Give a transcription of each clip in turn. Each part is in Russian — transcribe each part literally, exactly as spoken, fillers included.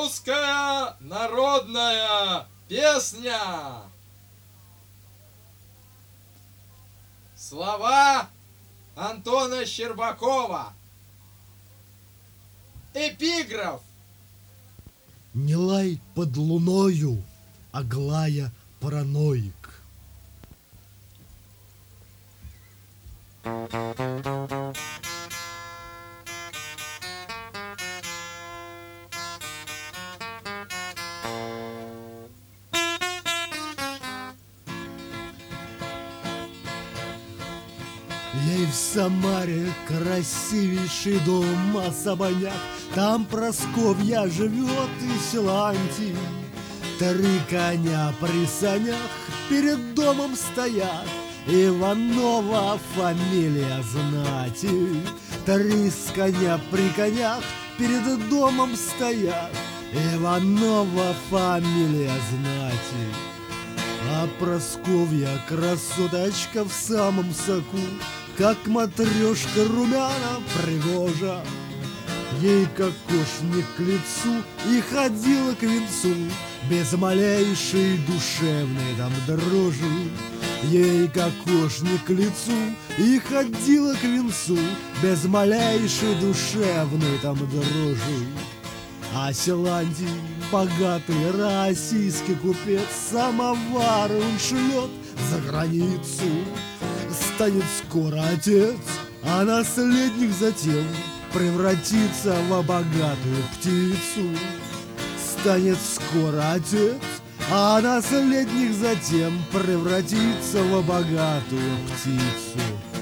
Русская народная песня. Слова Антона Щербакова. Эпиграф. Не лай под луною, Аглая параноик. Ей в Самаре красивейший дом особняк, там Просковья живет и Силантий. Три коня при санях перед домом стоят, Иванова фамилия знати. Три с коня при конях перед домом стоят, Иванова фамилия знати. А Просковья красоточка в самом соку, как матрешка румяна пригожа. Ей кокошник к лицу и ходила к венцу, без малейшей душевной там дрожи. Ей кокошник к лицу и ходила к венцу, без малейшей душевной там дрожи. А Силантий, богатый российский купец, самовары он шлет за границу. Станет скоро отец, а наследник затем превратится во богатую птицу. Станет скоро отец, а наследник затем превратится во богатую птицу.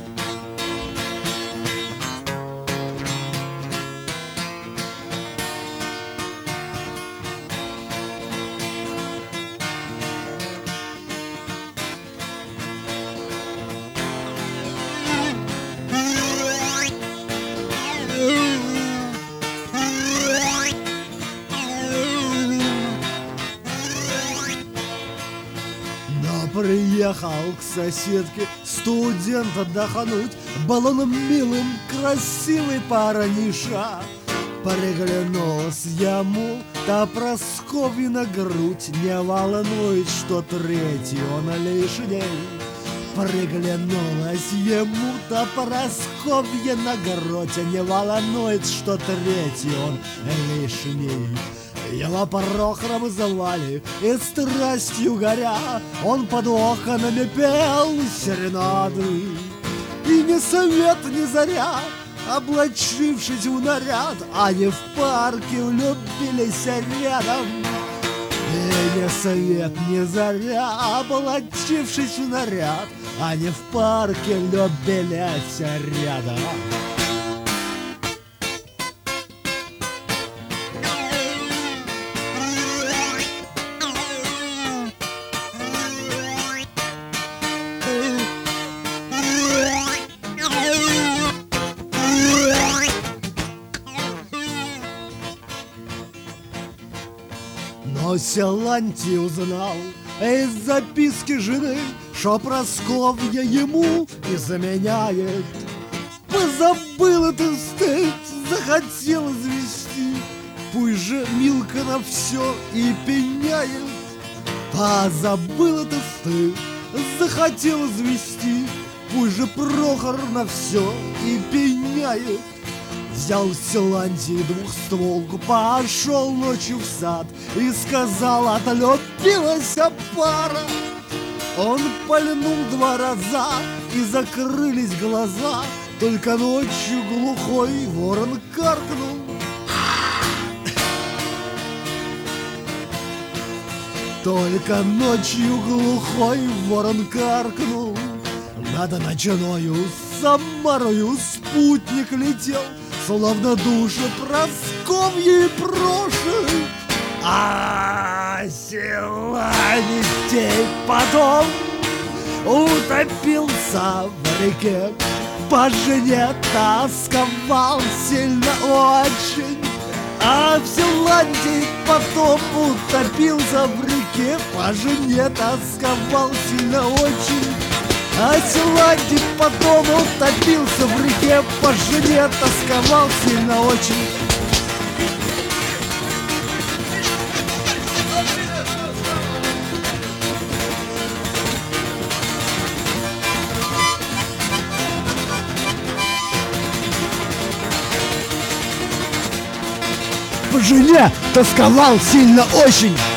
Приехал к соседке студент отдохнуть, был он милым, красивый парниша. Приглянулась ему та Просковьина грудь, не волнует, что третий он лишний. Приглянулась ему та Просковьина грудь, не волнует, что третий он лишний. Его Прохором звали, и страстью горя он под окнами пел серенады. И ни свет, ни заря, облачившись в наряд, они в парке влюбились рядом. И ни свет, ни заря, облачившись в наряд, они в парке влюбились рядом. Но Силантий узнал из записки жены, что Просковья ему изменяет. Позабыл этот стыд, захотел извести, пусть же Милка на все и пеняет. Позабыл этот стыд, захотел извести, пусть же Прохор на все и пеняет. Взял Силантий двухстволку, пошел ночью в сад и сказал: отлюбилась пара. Он пальнул два раза, и закрылись глаза, только ночью глухой ворон каркнул. Только ночью глухой ворон каркнул. Над ночною Самарою спутник летел, словно души Просковьи проши. А Силантий потом утопился в реке, по жене тосковал сильно очень. А Силантий потом утопился в реке, по жене тосковал сильно очень. А Силантий потом утопился в реке, по жене тосковал сильно очень. по жене тосковал сильно очень.